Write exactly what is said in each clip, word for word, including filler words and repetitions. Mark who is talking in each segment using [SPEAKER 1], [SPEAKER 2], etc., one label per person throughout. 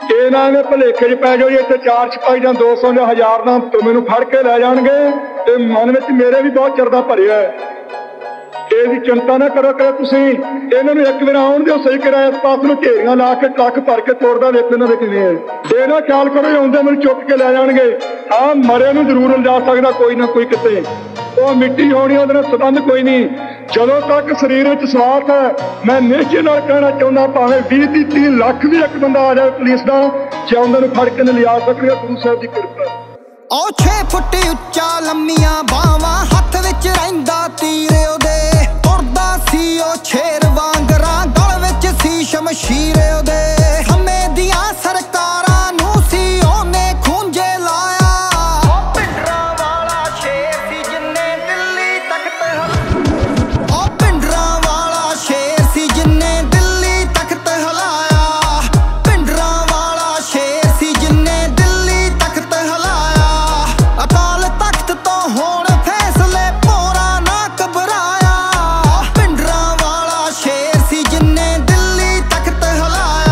[SPEAKER 1] ਇਹ ਨਾ ਇਹਨੇ ਭੁਲੇਖੇ 'ਚ ਪੈ ਜਾਓ ਜੀ ਇੱਥੇ ਚਾਰ ਸਿਪਾਹੀ ਜਾਂ ਦੋ ਸੌ ਜਾਂ ਹਜ਼ਾਰ ਨਾਲ ਮੈਨੂੰ ਫੜ ਕੇ ਲੈ ਜਾਣਗੇ। ਤੇ ਮਨ ਵਿੱਚ ਮੇਰੇ ਵੀ ਬਹੁਤ ਚਰਦਾ ਭਰਿਆ ਹੈ। ਇਹਦੀ ਚਿੰਤਾ ਨਾ ਕਰੋ ਕਿ ਤੁਸੀਂ ਇਹਨਾਂ ਨੂੰ ਇੱਕ ਵਾਰ ਆਉਣ ਦਿਓ ਸਹੀ ਕਰਾਇਆ ਇਸ ਪਾਸ ਨੂੰ ਢੇਰੀਆਂ ਲਾ ਕੇ ਟਰੱਕ ਭਰ ਕੇ ਤੋੜਦਾ ਵੇਖੋ ਇਹਨਾਂ ਦੇ ਕਿਵੇਂ ਹੈ। ਇਹ ਨਾ ਖਿਆਲ ਕਰੋ ਆਉਂਦੇ ਮੈਨੂੰ ਚੁੱਕ ਕੇ ਲੈ ਜਾਣਗੇ। ਹਾਂ ਮਰੇ ਨੂੰ ਜ਼ਰੂਰ ਲਿਜਾ ਸਕਦਾ ਕੋਈ ਨਾ ਕੋਈ ਕਿਤੇ, ਉਹ ਮਿੱਟੀ ਹੋਣੀ ਉਹਦੇ ਨਾਲ ਸੰਬੰਧ ਕੋਈ ਨਹੀਂ। ਜਦੋਂ ਤੱਕ ਸਰੀਰ ਵਿੱਚ ਸਵਾਸ ਹੈ ਮੈਂ ਨਿਸ਼ਚੇ ਨਾਲ ਕਹਿਣਾ ਚਾਹੁੰਦਾ ਭਾਵੇਂ ਵੀਹ ਤੀਹ ਤੀਹ ਲੱਖ ਵੀ ਇੱਕ ਬੰਦਾ ਆ ਜਾਵੇ ਪੁਲਿਸ ਦਾ ਜਿਉਂਦੇ ਨੂੰ ਫੜ ਕੇ ਨਹੀਂ ਲਿਜਾ ਸਕਣਗੇ। ਗੁਰੂ ਸਾਹਿਬ ਦੀ ਕਿਰਪਾ।
[SPEAKER 2] ਉਹ ਛੇ ਫੁੱਟ ਉੱਚਾ ਲੰਮੀਆਂ ਬਾਵਾਂ ਹੱਥ ਵਿੱਚ ਰਹਿੰਦਾ ਤੀਰ ਉਹਦੇ, ਤੁਰਦਾ ਸੀ ਉਹ ਸ਼ੇਰ ਵਾਂਗਰਾਂ ਗਲ ਵਿੱਚ ਸੀ ਸ਼ਮਸ਼ੀਰ ਉਹਦੇ। ਸਮੇਂ ਦੀਆਂ ਸਰਕਾਰਾਂ ਨੂੰ ਸੀ ਉਹਨੇ ਖੂੰਜੇ ਲਾਇਆ। ਉਹ ਪਿੰਡਰਾਂ ਵਾਲਾ ਸ਼ੇਰ ਸੀ ਜਿੰਨੇ ਦਿੱਲੀ ਤਖਤ ਹਿਲਾਇਆ। ਉਹ ਪਿੰਡਰਾਂ ਵਾਲਾ ਸ਼ੇਰ ਸੀ ਜਿੰਨੇ ਦਿੱਲੀ ਤਖਤ ਹਿਲਾਇਆ। ਪਿੰਡਰਾਂ ਵਾਲਾ ਸ਼ੇਰ ਸੀ ਜਿੰਨੇ ਦਿੱਲੀ ਤਖਤ ਹਿਲਾਇਆ। ਅਕਾਲ ਤਖਤ ਤੋਂ ਹੁਣ ਫੈਸਲੇ ਭੋਰਾ ਨਾ ਘਬਰਾਇਆ। ਪਿੰਡਰਾਂ ਵਾਲਾ ਸ਼ੇਰ ਸੀ ਜਿੰਨੇ ਦਿੱਲੀ ਤਖਤ ਹਿਲਾਇਆ।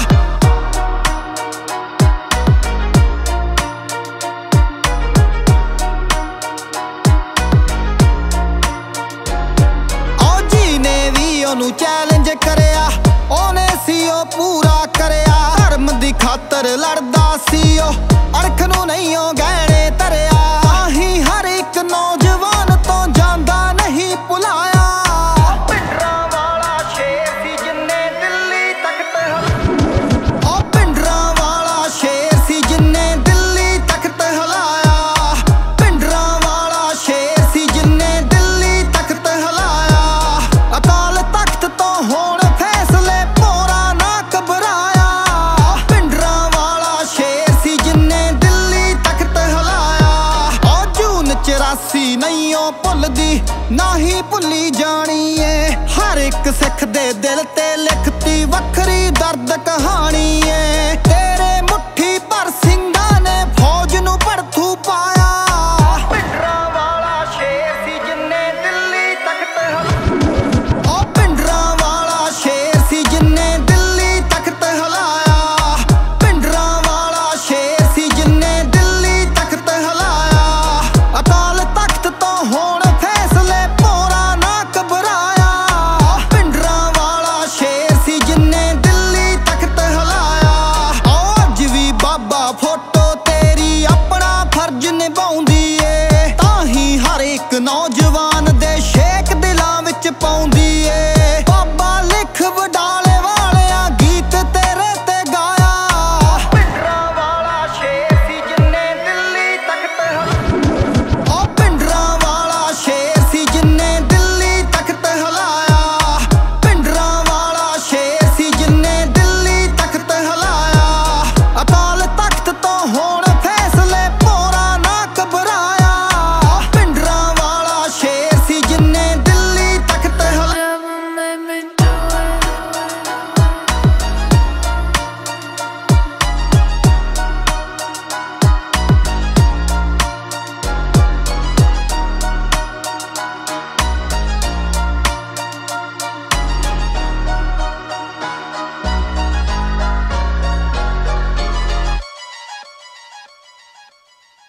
[SPEAKER 2] ਉਹ ਜੀ ਨੇ ਵੀ ਉਹਨੂੰ ਚੈਲੰਜ ਕਰਿਆ, ਉਹਨੇ ਸੀ ਉਹ ਪੂਰਾ ਕਰਿਆ। ਧਰਮ ਦੀ ਖਾਤਰ ਲੜਦਾ ਸੀ ਉਹ, ਅਣਖ ਨੂੰ ਨਹੀਂ ਉਹ ਗਹਿਣੇ ਧਰਿਆ। ਆਹੀ ਹਰ ਇੱਕ ਨੌਜਵਾਨ ਤੋਂ ਜਾਂਦਾ ਨਹੀਂ ਭੁਲਾਇਆ। ਪਿੰਡਰਾਂ ਵਾਲਾ ਸ਼ੇਰ ਸੀ ਜਿੰਨੇ ਦਿੱਲੀ ਤਖਤ ਹਿਲਾਇਆ। ਉਹ ਪਿੰਡਰਾਂ ਵਾਲਾ ਸ਼ੇਰ ਸੀ ਜਿੰਨੇ ਦਿੱਲੀ ਤਖਤ ਹਿਲਾਇਆ। ਪਿੰਡਰਾਂ ਵਾਲਾ ਸ਼ੇਰ ਸੀ ਜਿੰਨੇ ਦਿੱਲੀ ਤਖਤ ਹਿਲਾਇਆ। ਅਕਾਲ ਤਖਤ ਤੋਂ ਹੁਣ ਫੈਸਲੇ ਭੋਰਾ ਨਾ ਘਬਰਾਇਆ। ਪਿੰਡਰਾਂ ਵਾਲਾ ਸ਼ੇਰ ਸੀ ਜਿੰਨੇ ਦਿੱਲੀ ਤਖਤ ਹਿਲਾਇਆ। ਉਹ ਜੂਨ ਚੁਰਾਸੀ ਨਹੀਂ ਉਹ ਭੁੱਲਦੀ ਨਾ ਹੀ ਭੁੱਲੀ ਜਾਣੀ ਏ। ਹਰ ਇੱਕ ਸਿੱਖ ਦੇ ਦਿਲ ਤੇ ਲਿਖਤੀ ਵੱਖਰੀ ਦਰਦ ਕਹਾਣੀ।